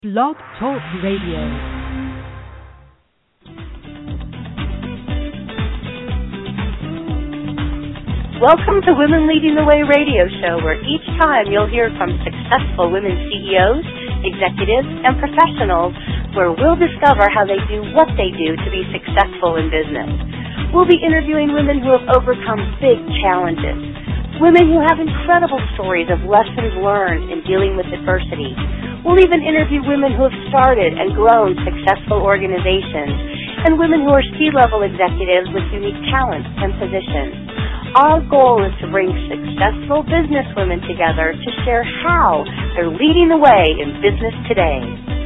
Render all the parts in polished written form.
Blog Talk Radio. Welcome to Women Leading the Way radio show, where each time you'll hear from successful women CEOs, executives, and professionals, where we'll discover how they do what they do to be successful in business. We'll be interviewing women who have overcome big challenges, women who have incredible stories of lessons learned in dealing with adversity. We'll even interview women who have started and grown successful organizations, and women who are C-level executives with unique talents and positions. Our goal is to bring successful businesswomen together to share how they're leading the way in business today.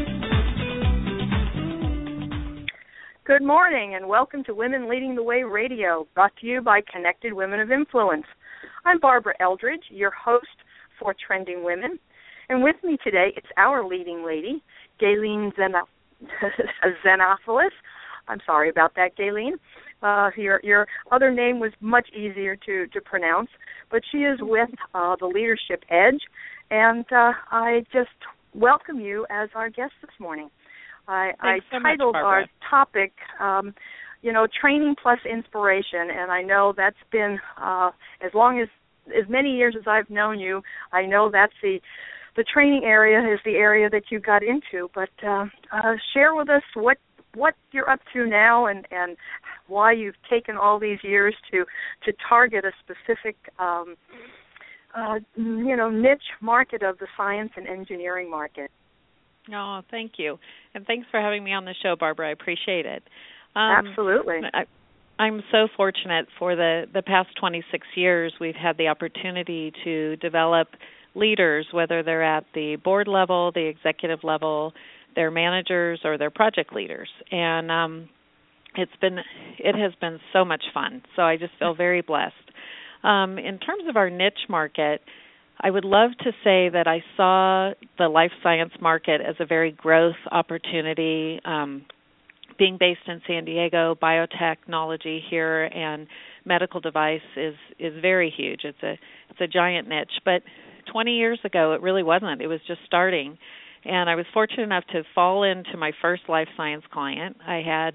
Good morning and welcome to Women Leading the Way Radio, brought to you by Connected Women of Influence. I'm Barbara Eldridge, your host for Trending Women. And with me today, it's our leading lady, Gayleen Xenopoulos. I'm sorry about that, Gayleen. Your other name was much easier to pronounce, but she is with the Leadership Edge, and I just welcome you as our guest this morning. I titled our topic, Training Plus Inspiration, and I know that's been, as many years as I've known you, I know that's the training area is the area that you got into, but share with us what you're up to now and why you've taken all these years to target a specific niche market of the science and engineering market. Oh, thank you. And thanks for having me on the show, Barbara. I appreciate it. Absolutely. I'm so fortunate. For the past 26 years, we've had the opportunity to develop leaders, whether they're at the board level, the executive level, they're managers, or they're project leaders. And it has been so much fun. So I just feel very blessed. In terms of our niche market, I would love to say that I saw the life science market as a very growth opportunity. Being based in San Diego, biotechnology here and medical device is very huge. It's a giant niche. But 20 years ago, it really wasn't. It was just starting. And I was fortunate enough to fall into my first life science client. I had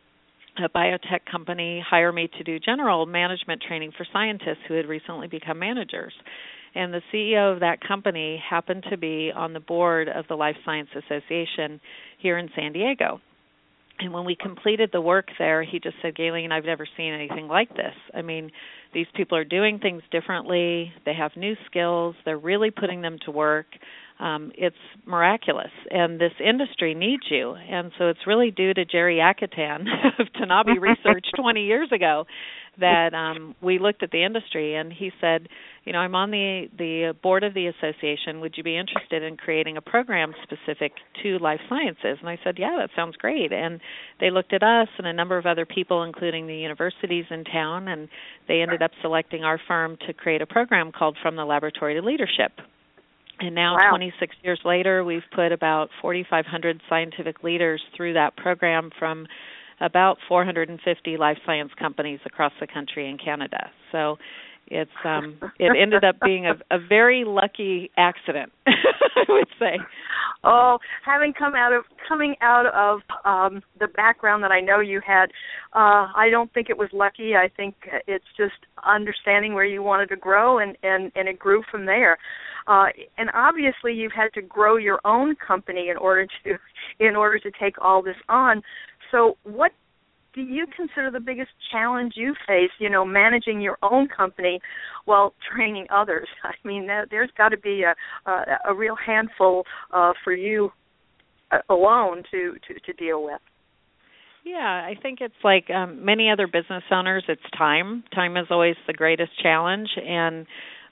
a biotech company hire me to do general management training for scientists who had recently become managers. And the CEO of that company happened to be on the board of the Life Science Association here in San Diego. And when we completed the work there, he just said, Gayleen, I've never seen anything like this. I mean, these people are doing things differently. They have new skills. They're really putting them to work. It's miraculous, and this industry needs you. And so it's really due to Jerry Akatan of Tanabe Research 20 years ago that we looked at the industry, and he said, I'm on the board of the association. Would you be interested in creating a program specific to life sciences? And I said, yeah, that sounds great. And they looked at us and a number of other people, including the universities in town, and they ended up selecting our firm to create a program called From the Laboratory to Leadership. And now, wow. 26 years later, we've put about 4,500 scientific leaders through that program from about 450 life science companies across the country and Canada. So it ended up being a very lucky accident, I would say. Oh, coming out of the background that I know you had, I don't think it was lucky. I think it's just understanding where you wanted to grow, and it grew from there. And obviously, you've had to grow your own company in order to take all this on. So, what do you consider the biggest challenge you face? Managing your own company while training others. I mean, there's got to be a real handful for you alone to deal with. Yeah, I think it's like many other business owners, it's time. Time is always the greatest challenge. And,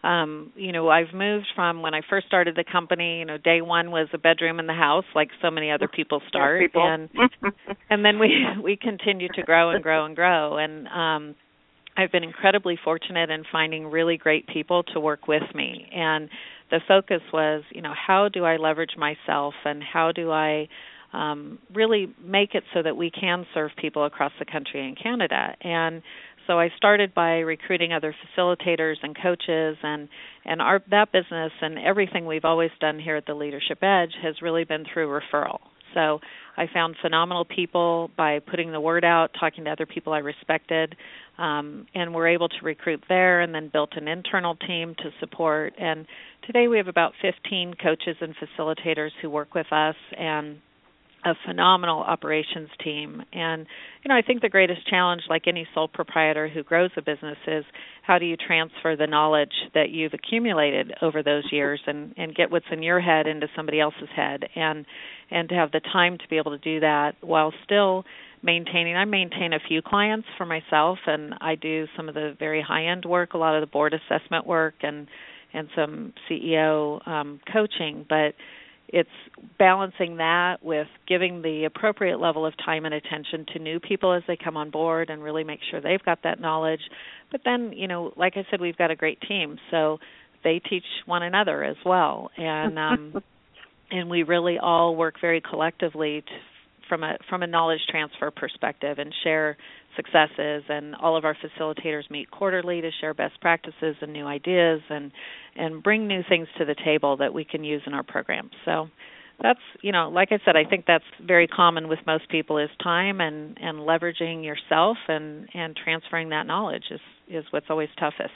I've moved from when I first started the company, day one was a bedroom in the house, like so many other people start. And then we continue to grow and grow and grow. And I've been incredibly fortunate in finding really great people to work with me. And the focus was, how do I leverage myself and how do I really make it so that we can serve people across the country and Canada. And So I started by recruiting other facilitators and coaches, and that business and everything we've always done here at the Leadership Edge has really been through referral. So I found phenomenal people by putting the word out, talking to other people I respected, and were able to recruit there, and then built an internal team to support. And today we have about 15 coaches and facilitators who work with us, and a phenomenal operations team. And, I think the greatest challenge, like any sole proprietor who grows a business, is how do you transfer the knowledge that you've accumulated over those years and get what's in your head into somebody else's head, and to have the time to be able to do that while still maintaining. I maintain a few clients for myself, and I do some of the very high-end work, a lot of the board assessment work, and some CEO coaching, but it's balancing that with giving the appropriate level of time and attention to new people as they come on board and really make sure they've got that knowledge. But then, like I said, we've got a great team, so they teach one another as well. And and we really all work very collectively from a knowledge transfer perspective and share successes, and all of our facilitators meet quarterly to share best practices and new ideas and bring new things to the table that we can use in our programs. So that's, like I said, I think that's very common with most people, is time and leveraging yourself and transferring that knowledge is what's always toughest.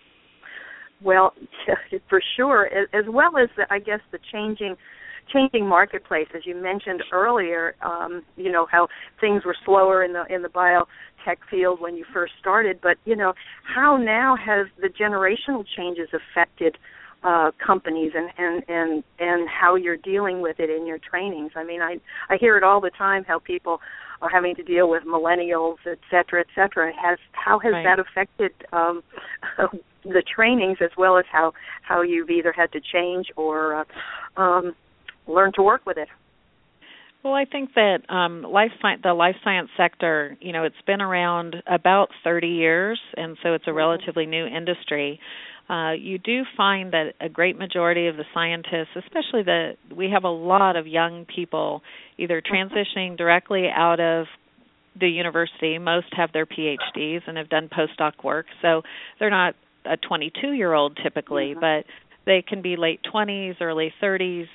Well, for sure, as well as, I guess, the changing marketplace, as you mentioned earlier. How things were slower in the biotech field when you first started, but how now has the generational changes affected companies and how you're dealing with it in your trainings? I mean, I hear it all the time, how people are having to deal with millennials, et cetera, et cetera. How has that affected the trainings, as well as how you've either had to change or learn to work with it? Well, I think that the life science sector, it's been around about 30 years, and so it's a relatively new industry. You do find that a great majority of the scientists, especially we have a lot of young people either transitioning directly out of the university. Most have their PhDs and have done postdoc work, so they're not a 22-year-old typically, but they can be late 20s, early 30s,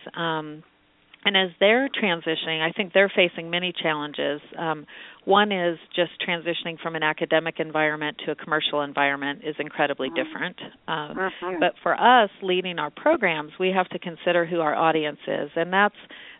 and as they're transitioning, I think they're facing many challenges. One is just transitioning from an academic environment to a commercial environment is incredibly different. But for us, leading our programs, we have to consider who our audience is, and that's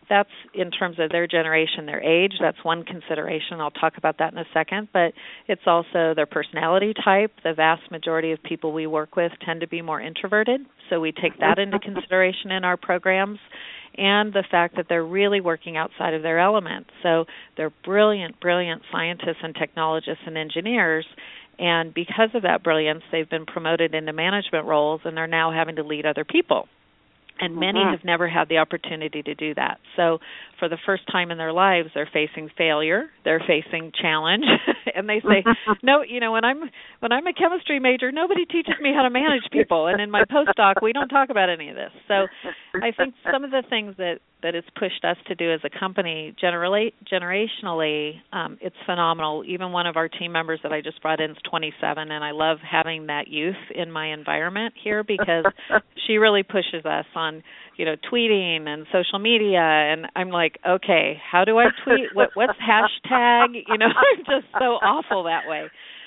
in terms of their generation, their age. That's one consideration. I'll talk about that in a second. But it's also their personality type. The vast majority of people we work with tend to be more introverted, so we take that into consideration in our programs, and the fact that they're really working outside of their element. So they're brilliant scientists and technologists and engineers, and because of that brilliance, they've been promoted into management roles, and they're now having to lead other people. And many have never had the opportunity to do that. So for the first time in their lives, they're facing failure, they're facing challenge, and they say, no, when I'm a chemistry major, nobody teaches me how to manage people, and in my postdoc, we don't talk about any of this. So I think some of the things that it's pushed us to do as a company, generationally, it's phenomenal. Even one of our team members that I just brought in is 27, and I love having that youth in my environment here because she really pushes us on, tweeting and social media, and I'm like, okay, how do I tweet? What's hashtag? I'm just so awful that way.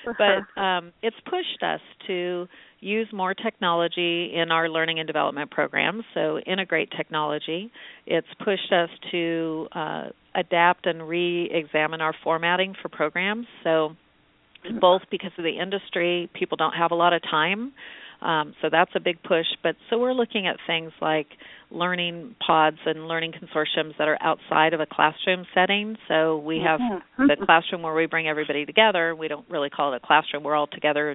But it's pushed us to use more technology in our learning and development programs, so integrate technology. It's pushed us to adapt and re-examine our formatting for programs, so both because of the industry, people don't have a lot of time, so that's a big push. But so we're looking at things like learning pods and learning consortiums that are outside of a classroom setting. So we have the classroom where we bring everybody together. We don't really call it a classroom. We're all together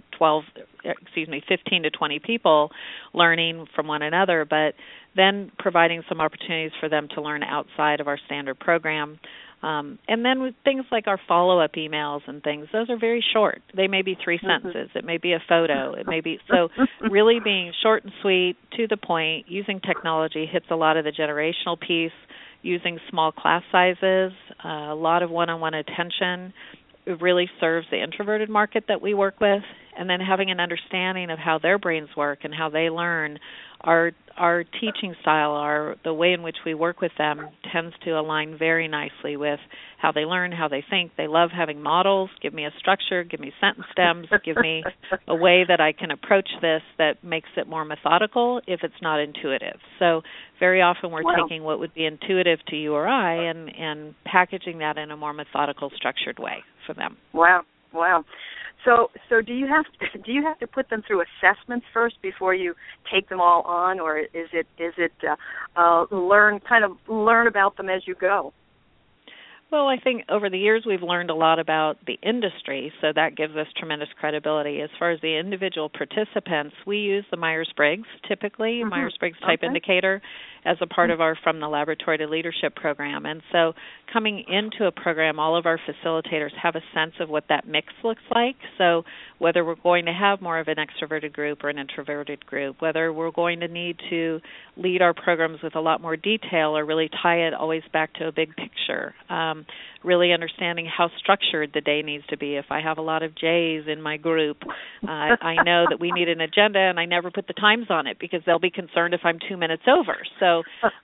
15 to 20 people learning from one another, but then providing some opportunities for them to learn outside of our standard program. And then with things like our follow-up emails and things, those are very short. They may be 3 sentences. It may be a photo. It may be so really being short and sweet, to the point, using technology hits a lot of the generational piece, using small class sizes, a lot of one-on-one attention, it really serves the introverted market that we work with, and then having an understanding of how their brains work and how they learn. Our teaching style, the way in which we work with them tends to align very nicely with how they learn, how they think. They love having models. Give me a structure, give me sentence stems, give me a way that I can approach this that makes it more methodical if it's not intuitive. So very often we're taking what would be intuitive to you or I and packaging that in a more methodical, structured way for them. Wow. So do you have to put them through assessments first before you take them all on, or is it learn about them as you go? Well, I think over the years we've learned a lot about the industry, so that gives us tremendous credibility. As far as the individual participants, we use the Myers-Briggs, typically, Myers-Briggs Type Indicator, as a part of our From the Laboratory to Leadership program. And so coming into a program, all of our facilitators have a sense of what that mix looks like. So whether we're going to have more of an extroverted group or an introverted group, whether we're going to need to lead our programs with a lot more detail or really tie it always back to a big picture. Really understanding how structured the day needs to be. If I have a lot of J's in my group, I know that we need an agenda, and I never put the times on it because they'll be concerned if I'm 2 minutes over. So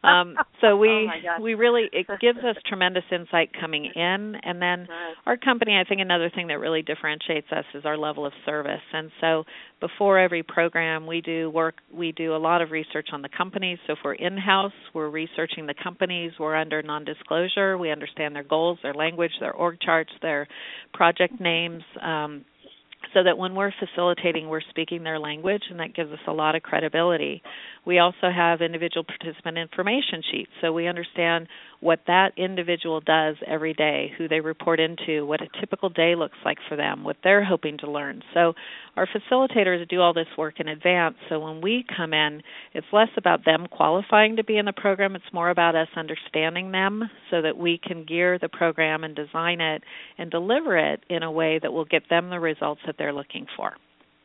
we really, it gives us tremendous insight coming in. And then our company, I think another thing that really differentiates us is our level of service. And so before every program, we do a lot of research on the companies. So if we're in-house, we're researching the companies. We're under non-disclosure. We understand their goals, their language, their org charts, their project names, so that when we're facilitating, we're speaking their language, and that gives us a lot of credibility. We also have individual participant information sheets, so we understand what that individual does every day, who they report into, what a typical day looks like for them, what they're hoping to learn. So our facilitators do all this work in advance, so when we come in, it's less about them qualifying to be in the program, it's more about us understanding them so that we can gear the program and design it and deliver it in a way that will get them the results that they're looking for.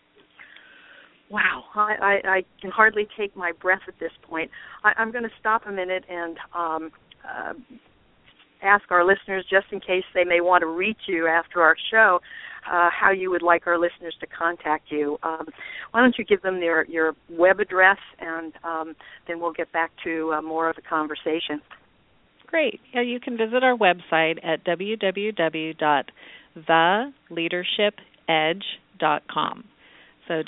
Wow, I can hardly take my breath at this point. I'm going to stop a minute and ask our listeners, just in case they may want to reach you after our show, how you would like our listeners to contact you. Why don't you give them your web address, and then we'll get back to more of the conversation. Great. Yeah, you can visit our website at www.theleadershipedge.com. So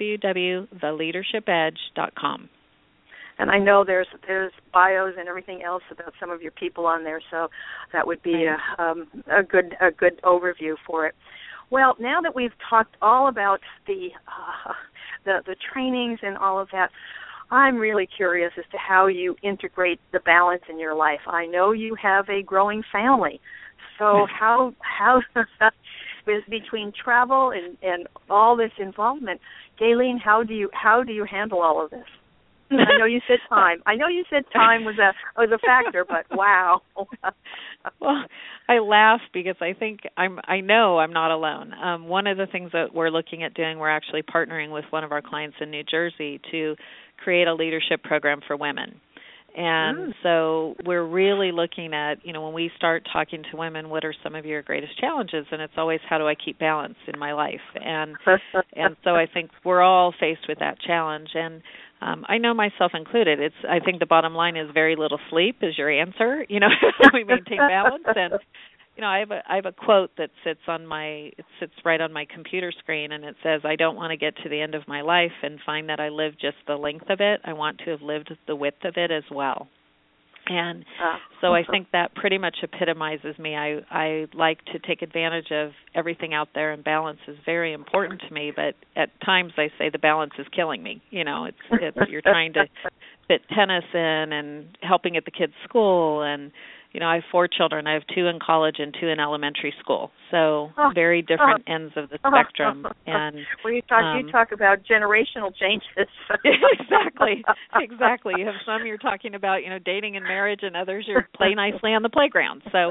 www.theleadershipedge.com. And I know there's bios and everything else about some of your people on there, so that would be a good overview for it. Well, now that we've talked all about the trainings and all of that, I'm really curious as to how you integrate the balance in your life. I know you have a growing family, so how between travel and all this involvement, Gaylene, how do you handle all of this? I know you said time. Time was a factor, but wow. Well, I laugh because I know I'm not alone. One of the things that we're looking at doing, we're actually partnering with one of our clients in New Jersey to create a leadership program for women. And so we're really looking at, when we start talking to women, what are some of your greatest challenges? And it's always, how do I keep balance in my life? And so I think we're all faced with that challenge. And I know myself included. I think the bottom line is very little sleep is your answer. We maintain balance. And I have a quote that sits right on my computer screen, and it says, "I don't want to get to the end of my life and find that I lived just the length of it. I want to have lived the width of it as well." And so I think that pretty much epitomizes me. I like to take advantage of everything out there, and balance is very important to me. But at times I say the balance is killing me. It's you're trying to fit tennis in and helping at the kids' school, and I have 4 children. I have 2 in college and 2 in elementary school. So very different ends of the spectrum. And when you talk about generational changes. Exactly. You have some you're talking about, dating and marriage, and others you play nicely on the playground. So,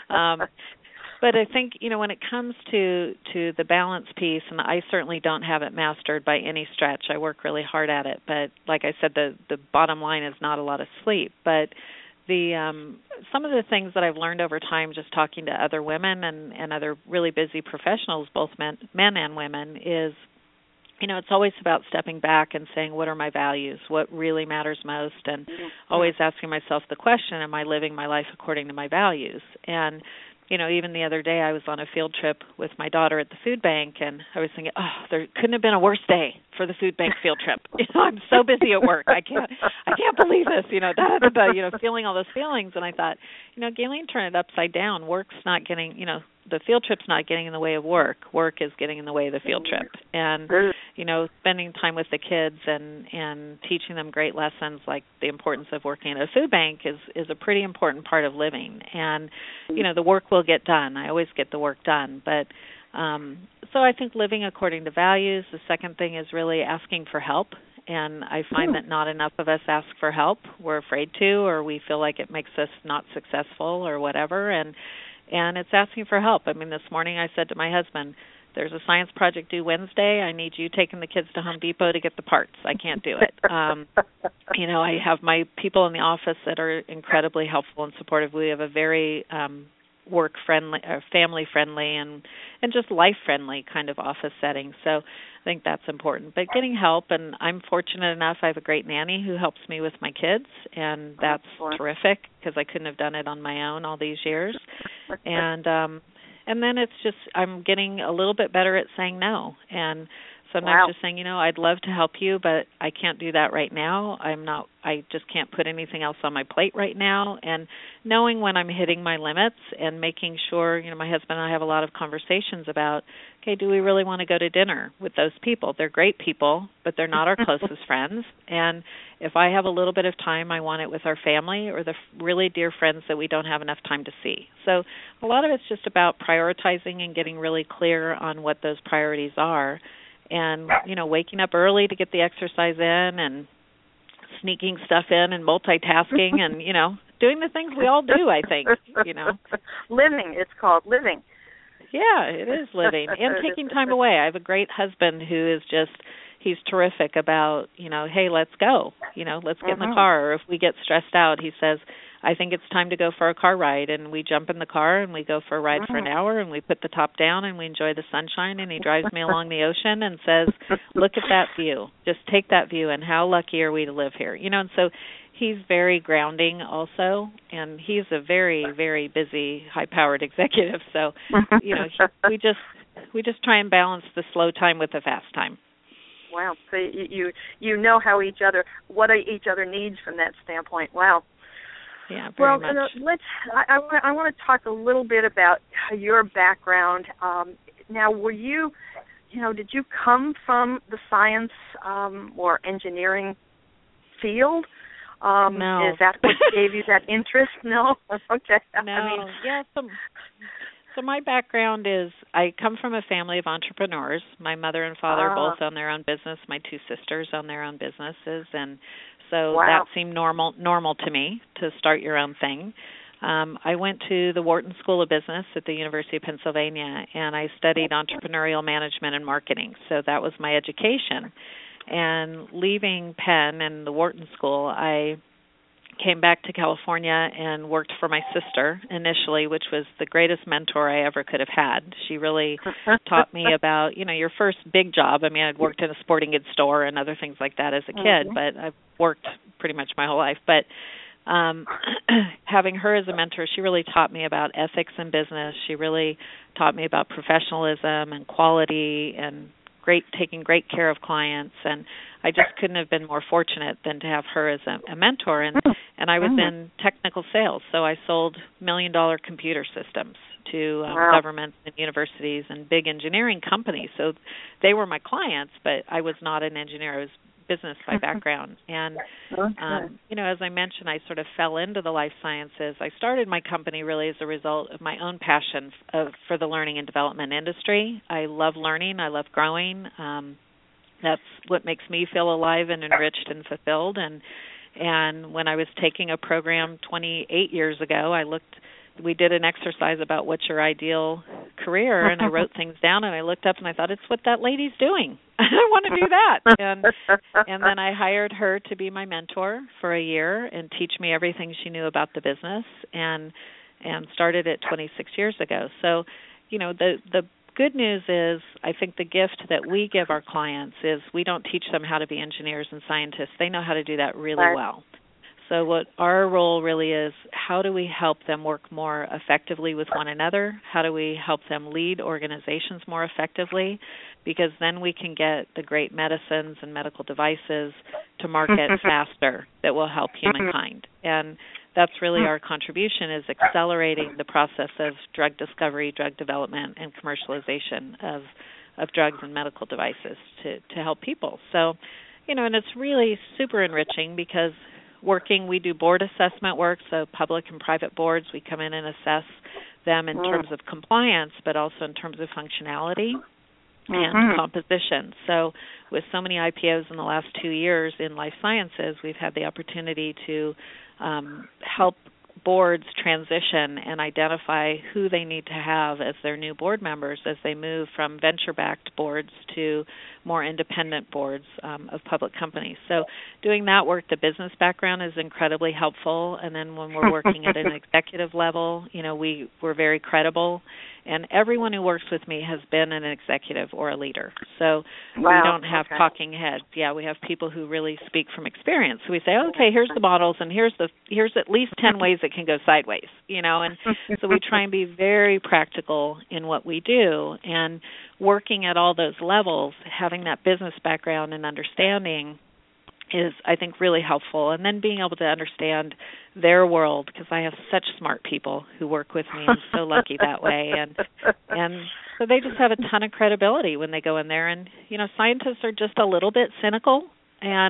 but I think, when it comes to the balance piece, and I certainly don't have it mastered by any stretch. I work really hard at it. But like I said, the bottom line is not a lot of sleep. But some of the things that I've learned over time, just talking to other women and other really busy professionals, both men and women, is, it's always about stepping back and saying, what are my values? What really matters most? And always asking myself the question, am I living my life according to my values? And, even the other day I was on a field trip with my daughter at the food bank, and I was thinking, there couldn't have been a worse day for the food bank field trip. I'm so busy at work. I can't believe this, feeling all those feelings. And I thought, Gayleen, turn it upside down. Work's not getting, the field trip's not getting in the way of work. Work is getting in the way of the field trip. And, spending time with the kids and teaching them great lessons like the importance of working at a food bank is a pretty important part of living. And, the work will get done. I always get the work done. But so I think living according to values. The second thing is really asking for help. And I find that not enough of us ask for help. We're afraid to, or we feel like it makes us not successful or whatever. And it's asking for help. I mean, this morning I said to my husband, there's a science project due Wednesday. I need you taking the kids to Home Depot to get the parts. I can't do it. I have my people in the office that are incredibly helpful and supportive. We have a very work-friendly, family-friendly, and just life-friendly kind of office setting. So I think that's important. But getting help, and I'm fortunate enough, I have a great nanny who helps me with my kids, and that's terrific because I couldn't have done it on my own all these years. And then it's just I'm getting a little bit better at saying no. And sometimes just saying, I'd love to help you, but I can't do that right now. I just can't put anything else on my plate right now. And knowing when I'm hitting my limits and making sure, my husband and I have a lot of conversations about, okay, do we really want to go to dinner with those people? They're great people, but they're not our closest friends. And if I have a little bit of time, I want it with our family or the really dear friends that we don't have enough time to see. So a lot of it's just about prioritizing and getting really clear on what those priorities are. And, waking up early to get the exercise in and sneaking stuff in and multitasking and, doing the things we all do, I think, Living, it's called living. Yeah, it is living. And taking time away. I have a great husband who is he's terrific about, hey, let's go. Let's get in the car. Or if we get stressed out, he says, I think it's time to go for a car ride. And we jump in the car and we go for a ride for an hour and we put the top down and we enjoy the sunshine, and he drives me along the ocean and says, look at that view. Just take that view, and how lucky are we to live here? And so he's very grounding also, and he's a very, very busy, high-powered executive. So, we just try and balance the slow time with the fast time. Wow. So you know what each other needs from that standpoint. Wow. Yeah, very much. I want to talk a little bit about your background. Now, were you, did you come from the science or engineering field? No. Is that what gave you that interest? No? Okay. No. So my background is I come from a family of entrepreneurs. My mother and father both own their own business. My two sisters own their own businesses, and so that seemed normal to me to start your own thing. I went to the Wharton School of Business at the University of Pennsylvania, and I studied entrepreneurial management and marketing. So that was my education. And leaving Penn and the Wharton School, I came back to California and worked for my sister initially, which was the greatest mentor I ever could have had. She really taught me about, your first big job. I mean, I'd worked in a sporting goods store and other things like that as a kid, but I've worked pretty much my whole life. But having her as a mentor, she really taught me about ethics in business. She really taught me about professionalism and quality and taking great care of clients, and I just couldn't have been more fortunate than to have her as a mentor. And I was in technical sales, so I sold $1 million computer systems to governments and universities and big engineering companies. So they were my clients, but I was not an engineer. I was business by background. And, as I mentioned, I sort of fell into the life sciences. I started my company really as a result of my own passion for the learning and development industry. I love learning. I love growing. That's what makes me feel alive and enriched and fulfilled. And when I was taking a program 28 years ago, we did an exercise about what's your ideal career, and I wrote things down, and I looked up and I thought, it's what that lady's doing. I want to do that. And then I hired her to be my mentor for a year and teach me everything she knew about the business, and started it 26 years ago. So, the good news is, I think the gift that we give our clients is we don't teach them how to be engineers and scientists. They know how to do that really well. So what our role really is, how do we help them work more effectively with one another? How do we help them lead organizations more effectively? Because then we can get the great medicines and medical devices to market faster that will help humankind. And that's really our contribution, is accelerating the process of drug discovery, drug development, and commercialization of drugs and medical devices to help people. So, and it's really super enriching because we do board assessment work, so public and private boards, we come in and assess them in terms of compliance, but also in terms of functionality and composition. So with so many IPOs in the last 2 years in life sciences, we've had the opportunity to help boards transition and identify who they need to have as their new board members as they move from venture-backed boards to more independent boards of public companies. So doing that work, the business background is incredibly helpful. And then when we're working at an executive level, we're very credible. And everyone who works with me has been an executive or a leader. So we don't have talking heads. Yeah, we have people who really speak from experience. So we say, okay, here's the models, and here's at least 10 ways it can go sideways, And so we try and be very practical in what we do. And working at all those levels, having that business background and understanding is, I think, really helpful. And then being able to understand their world, because I have such smart people who work with me. I'm so lucky that way. And so they just have a ton of credibility when they go in there. And, scientists are just a little bit cynical. And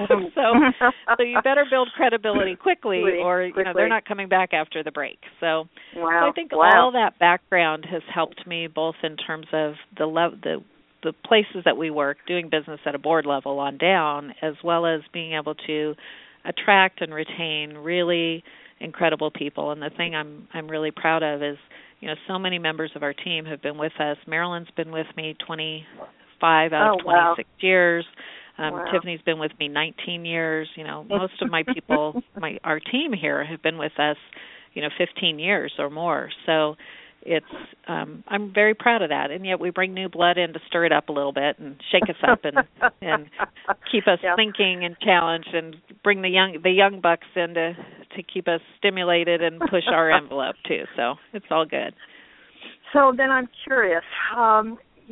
so you better build credibility quickly, or they're not coming back after the break. So I think all that background has helped me both in terms of the places that we work, doing business at a board level on down, as well as being able to attract and retain really incredible people. And the thing I'm really proud of is, so many members of our team have been with us. Marilyn's been with me 25 out of 26 years. Tiffany's been with me 19 years. Most of my people, our team here, have been with us, 15 years or more. So it's I'm very proud of that, and yet we bring new blood in to stir it up a little bit and shake us up and keep us thinking and challenged, and bring the young bucks in to keep us stimulated and push our envelope too. So it's all good. So then I'm curious, how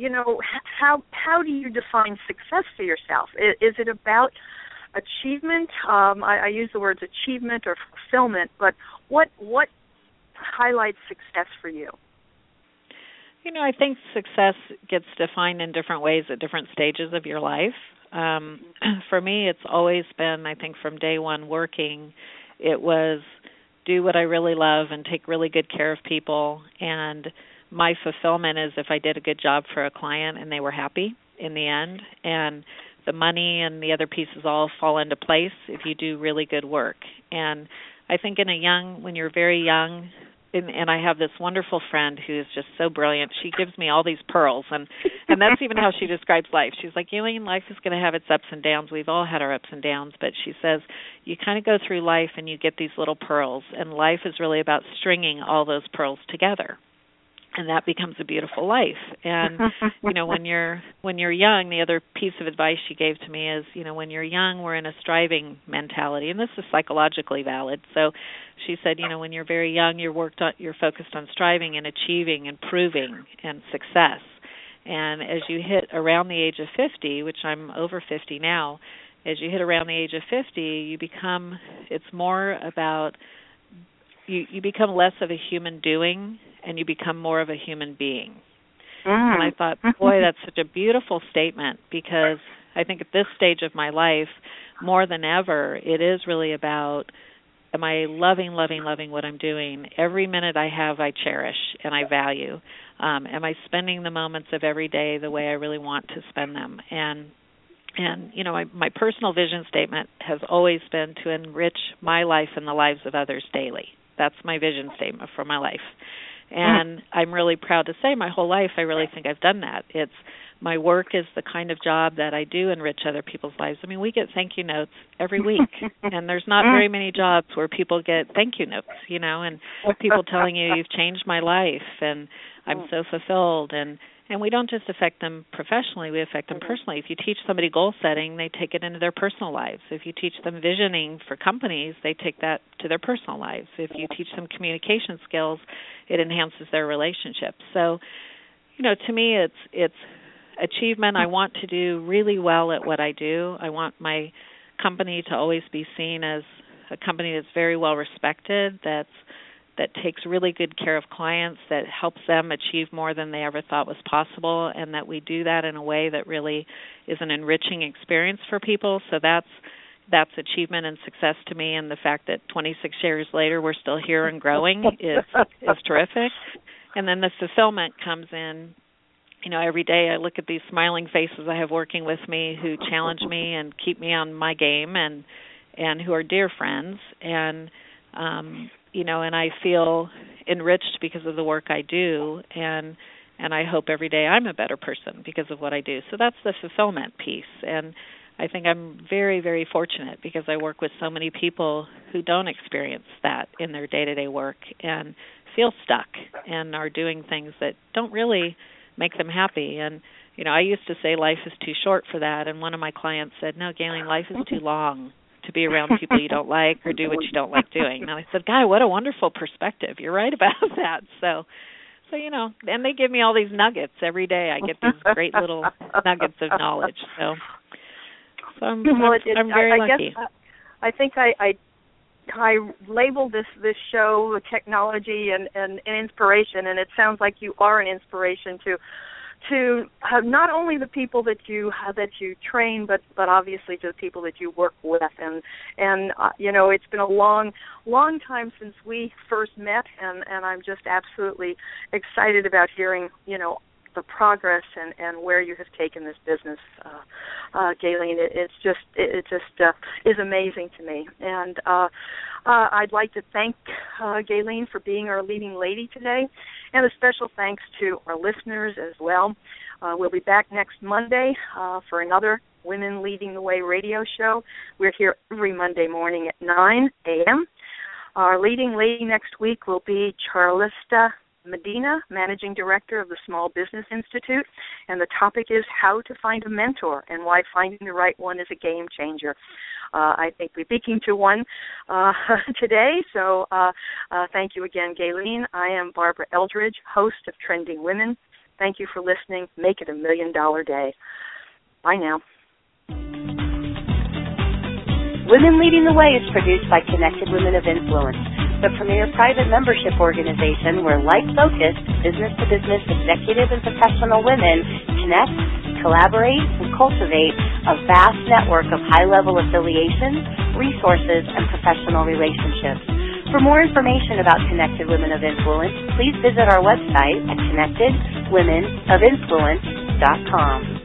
do you define success for yourself? Is it about achievement? I use the words achievement or fulfillment, but what highlights success for you? I think success gets defined in different ways at different stages of your life. For me, it's always been, I think, from day one working, it was do what I really love and take really good care of people. And my fulfillment is if I did a good job for a client and they were happy in the end. And the money and the other pieces all fall into place if you do really good work. And I think when you're very young, and I have this wonderful friend who is just so brilliant. She gives me all these pearls, and that's even how she describes life. She's like, Elaine, life is going to have its ups and downs. We've all had our ups and downs, but she says you kind of go through life and you get these little pearls, and life is really about stringing all those pearls together. And that becomes a beautiful life. And, when you're young, the other piece of advice she gave to me is, when you're young, we're in a striving mentality. And this is psychologically valid. So she said, when you're very young, you're focused on striving and achieving and proving and success. And as you hit around the age of 50, which I'm over 50 now, as you hit around the age of 50, it's more about, you become less of a human doing, and you become more of a human being. And I thought, boy, that's such a beautiful statement, because I think at this stage of my life, more than ever, it is really about, am I loving what I'm doing? Every minute I have, I cherish and I value. Am I spending the moments of every day the way I really want to spend them? And And, my personal vision statement has always been to enrich my life and the lives of others daily. That's my vision statement for my life. And I'm really proud to say my whole life I really think I've done that. My work is the kind of job that I do enrich other people's lives. I mean, we get thank you notes every week, and there's not very many jobs where people get thank you notes, and people telling you you've changed my life and I'm so fulfilled. And we don't just affect them professionally, we affect them personally. If you teach somebody goal setting, they take it into their personal lives. If you teach them visioning for companies, they take that to their personal lives. If you teach them communication skills, it enhances their relationships. So, to me, it's achievement. I want to do really well at what I do. I want my company to always be seen as a company that's very well respected, that takes really good care of clients, that helps them achieve more than they ever thought was possible, and that we do that in a way that really is an enriching experience for people. So that's achievement and success to me, and the fact that 26 years later we're still here and growing is terrific. And then the fulfillment comes in. Every day I look at these smiling faces I have working with me who challenge me and keep me on my game and who are dear friends. And, and I feel enriched because of the work I do. And I hope every day I'm a better person because of what I do. So that's the fulfillment piece. And I think I'm very, very fortunate because I work with so many people who don't experience that in their day-to-day work and feel stuck and are doing things that don't really make them happy. And, I used to say life is too short for that, and one of my clients said, no, Gayleen, life is too long to be around people you don't like or do what you don't like doing. And I said, Guy, what a wonderful perspective. You're right about that. So and they give me all these nuggets every day. I get these great little nuggets of knowledge. So I'm very lucky. I think I labeled this show technology and inspiration, and it sounds like you are an inspiration to not only the people that you train, but obviously to the people that you work with. And it's been a long time since we first met, and I'm just absolutely excited about hearing the progress and where you have taken this business, Gayleen. It just is amazing to me. And I'd like to thank Gayleen for being our leading lady today, and a special thanks to our listeners as well. We'll be back next Monday for another Women Leading the Way radio show. We're here every Monday morning at 9 a.m. Our leading lady next week will be Charlista Medina, Managing Director of the Small Business Institute, and the topic is how to find a mentor and why finding the right one is a game changer. I think we're speaking to one today, so thank you again, Gayleen. I am Barbara Eldridge, host of Trending Women. Thank you for listening. Make it $1 million day. Bye now. Women Leading the Way is produced by Connected Women of Influence, the premier private membership organization where like-focused, business-to-business executive and professional women connect, collaborate, and cultivate a vast network of high-level affiliations, resources, and professional relationships. For more information about Connected Women of Influence, please visit our website at connectedwomenofinfluence.com.